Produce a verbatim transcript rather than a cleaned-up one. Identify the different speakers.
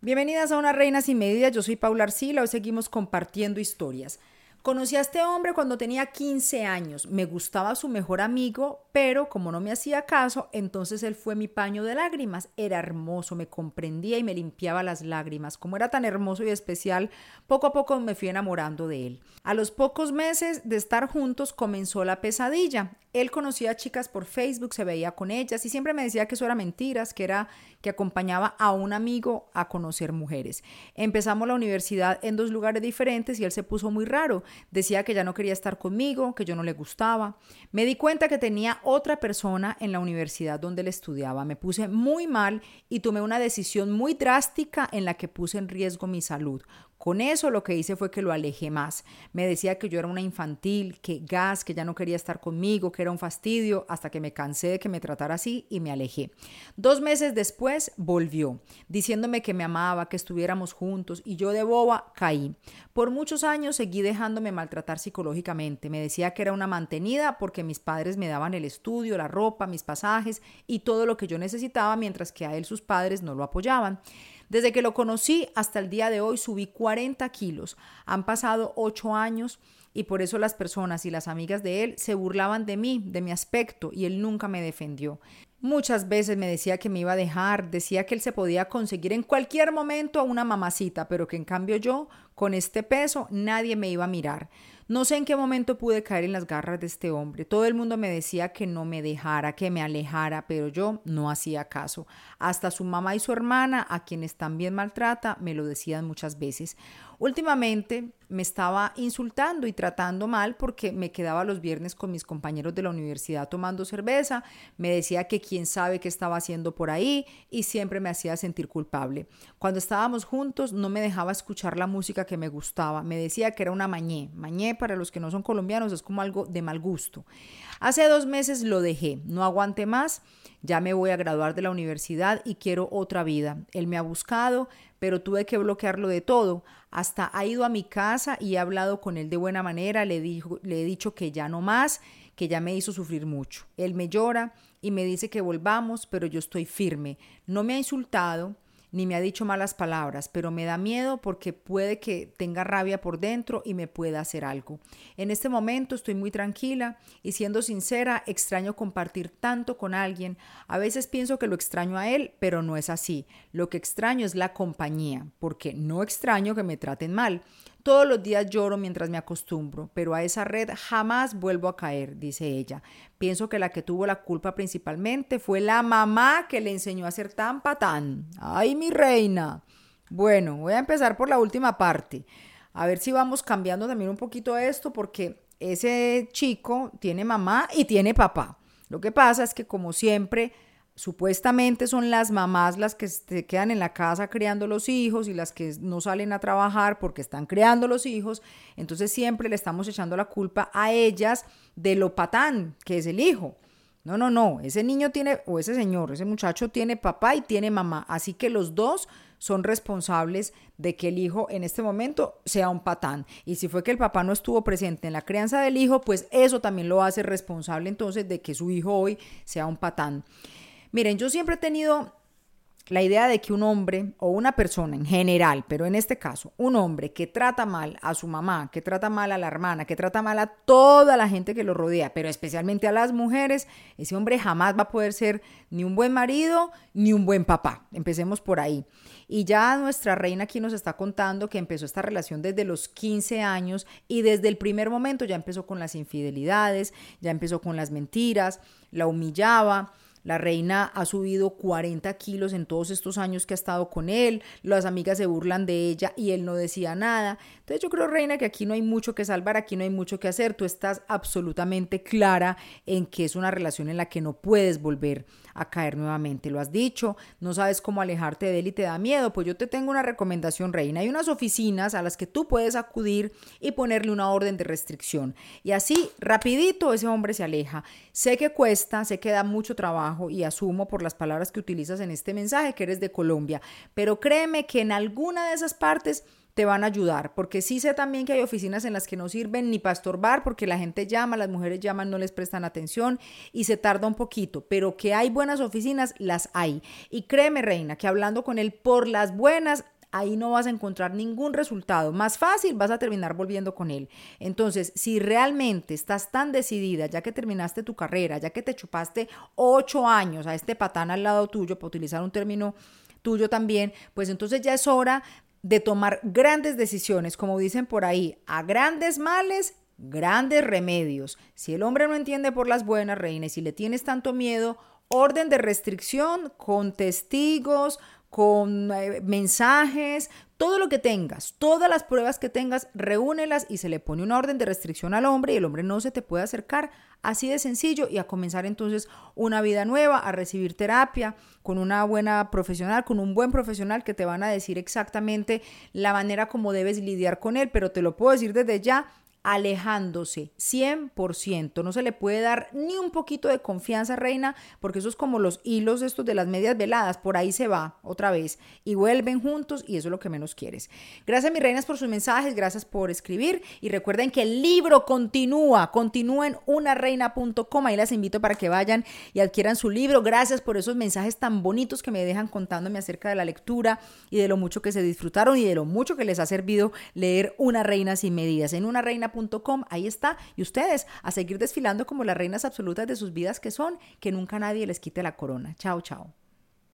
Speaker 1: Bienvenidas a Una Reina Sin Medida, yo soy Paula Arcila, hoy seguimos compartiendo historias. Conocí a este hombre cuando tenía quince años, me gustaba su mejor amigo, pero como no me hacía caso, entonces él fue mi paño de lágrimas. Era hermoso, me comprendía y me limpiaba las lágrimas. Como era tan hermoso y especial, poco a poco me fui enamorando de él. A los pocos meses de estar juntos comenzó la pesadilla. Él conocía a chicas por Facebook, se veía con ellas y siempre me decía que eso era mentiras, que era que acompañaba a un amigo a conocer mujeres. Empezamos la universidad en dos lugares diferentes y él se puso muy raro. Decía que ya no quería estar conmigo, que yo no le gustaba. Me di cuenta que tenía otra persona en la universidad donde él estudiaba. Me puse muy mal y tomé una decisión muy drástica en la que puse en riesgo mi salud. Con eso lo que hice fue que lo alejé más. Me decía que yo era una infantil, que gas, que ya no quería estar conmigo, que era un fastidio, hasta que me cansé de que me tratara así y me alejé. Dos meses después volvió, diciéndome que me amaba, que estuviéramos juntos, y yo de boba caí. Por muchos años seguí dejándome maltratar psicológicamente. Me decía que era una mantenida porque mis padres me daban el estudio, la ropa, mis pasajes y todo lo que yo necesitaba, mientras que a él sus padres no lo apoyaban. Desde que lo conocí hasta el día de hoy subí cuarenta kilos. Han pasado ocho años y por eso las personas y las amigas de él se burlaban de mí, de mi aspecto, y él nunca me defendió. Muchas veces me decía que me iba a dejar, decía que él se podía conseguir en cualquier momento a una mamacita, pero que en cambio yo, con este peso, nadie me iba a mirar. No sé en qué momento pude caer en las garras de este hombre. Todo el mundo me decía que no me dejara, que me alejara, pero yo no hacía caso. Hasta su mamá y su hermana, a quienes también maltrata, me lo decían muchas veces. Últimamente me estaba insultando y tratando mal porque me quedaba los viernes con mis compañeros de la universidad tomando cerveza. Me decía que quién sabe qué estaba haciendo por ahí y siempre me hacía sentir culpable. Cuando estábamos juntos no me dejaba escuchar la música que me gustaba. Me decía que era una mañé. Mañé, para los que no son colombianos, es como algo de mal gusto. Hace dos meses lo dejé. No aguanté más. Ya me voy a graduar de la universidad y quiero otra vida. Él me ha buscado, pero tuve que bloquearlo de todo. Hasta ha ido a mi casa y he hablado con él de buena manera. Le, dijo, le he dicho que ya no más, que ya me hizo sufrir mucho. Él me llora y me dice que volvamos, pero yo estoy firme. No me ha insultado ni me ha dicho malas palabras, pero me da miedo porque puede que tenga rabia por dentro y me pueda hacer algo. En este momento estoy muy tranquila y, siendo sincera, extraño compartir tanto con alguien. A veces pienso que lo extraño a él, pero no es así. Lo que extraño es la compañía, porque no extraño que me traten mal. Todos los días lloro mientras me acostumbro, pero a esa red jamás vuelvo a caer, dice ella. Pienso que la que tuvo la culpa principalmente fue la mamá que le enseñó a ser tan patán. ¡Ay, mi reina! Bueno, voy a empezar por la última parte. A ver si vamos cambiando también un poquito esto, porque ese chico tiene mamá y tiene papá. Lo que pasa es que, como siempre, supuestamente son las mamás las que se quedan en la casa criando los hijos y las que no salen a trabajar porque están criando los hijos. Entonces siempre le estamos echando la culpa a ellas de lo patán que es el hijo. No, no, no. Ese niño tiene, o ese señor, ese muchacho tiene papá y tiene mamá. Así que los dos son responsables de que el hijo en este momento sea un patán. Y si fue que el papá no estuvo presente en la crianza del hijo, pues eso también lo hace responsable entonces de que su hijo hoy sea un patán. Miren, yo siempre he tenido la idea de que un hombre o una persona en general, pero en este caso, un hombre que trata mal a su mamá, que trata mal a la hermana, que trata mal a toda la gente que lo rodea, pero especialmente a las mujeres, ese hombre jamás va a poder ser ni un buen marido ni un buen papá. Empecemos por ahí. Y ya nuestra reina aquí nos está contando que empezó esta relación desde los quince años y desde el primer momento ya empezó con las infidelidades, ya empezó con las mentiras, la humillaba. La reina ha subido cuarenta kilos en todos estos años que ha estado con él. Las amigas se burlan de ella y él no decía nada. Entonces yo creo, reina, que aquí no hay mucho que salvar, aquí no hay mucho que hacer. Tú estás absolutamente clara en que es una relación en la que no puedes volver a caer nuevamente. Lo has dicho, no sabes cómo alejarte de él y te da miedo. Pues yo te tengo una recomendación, reina. Hay unas oficinas a las que tú puedes acudir y ponerle una orden de restricción. Y así, rapidito, ese hombre se aleja. Sé que cuesta, sé que da mucho trabajo, y asumo por las palabras que utilizas en este mensaje que eres de Colombia, pero créeme que en alguna de esas partes te van a ayudar, porque sí sé también que hay oficinas en las que no sirven ni para estorbar, porque la gente llama, las mujeres llaman, no les prestan atención y se tarda un poquito, pero que hay buenas oficinas, las hay. Y créeme, reina, que hablando con él por las buenas ahí no vas a encontrar ningún resultado. Más fácil, vas a terminar volviendo con él. Entonces, si realmente estás tan decidida, ya que terminaste tu carrera, ya que te chupaste ocho años a este patán al lado tuyo, para utilizar un término tuyo también, pues entonces ya es hora de tomar grandes decisiones, como dicen por ahí, a grandes males, grandes remedios. Si el hombre no entiende por las buenas, reina, y si le tienes tanto miedo, orden de restricción con testigos, con eh, mensajes, todo lo que tengas, todas las pruebas que tengas, reúnelas y se le pone una orden de restricción al hombre y el hombre no se te puede acercar, así de sencillo, y a comenzar entonces una vida nueva, a recibir terapia con una buena profesional, con un buen profesional que te van a decir exactamente la manera como debes lidiar con él, pero te lo puedo decir desde ya, alejándose cien por ciento, no se le puede dar ni un poquito de confianza, reina, porque eso es como los hilos estos de las medias veladas, por ahí se va otra vez y vuelven juntos y eso es lo que menos quieres. Gracias mis reinas por sus mensajes, gracias por escribir y recuerden que el libro continúa, continúa en una reina punto com, ahí las invito para que vayan y adquieran su libro. Gracias por esos mensajes tan bonitos que me dejan contándome acerca de la lectura y de lo mucho que se disfrutaron y de lo mucho que les ha servido leer Una Reina Sin Medidas en una reina punto com, ahí está, y ustedes a seguir desfilando como las reinas absolutas de sus vidas que son, que nunca nadie les quite la corona. Chao, chao.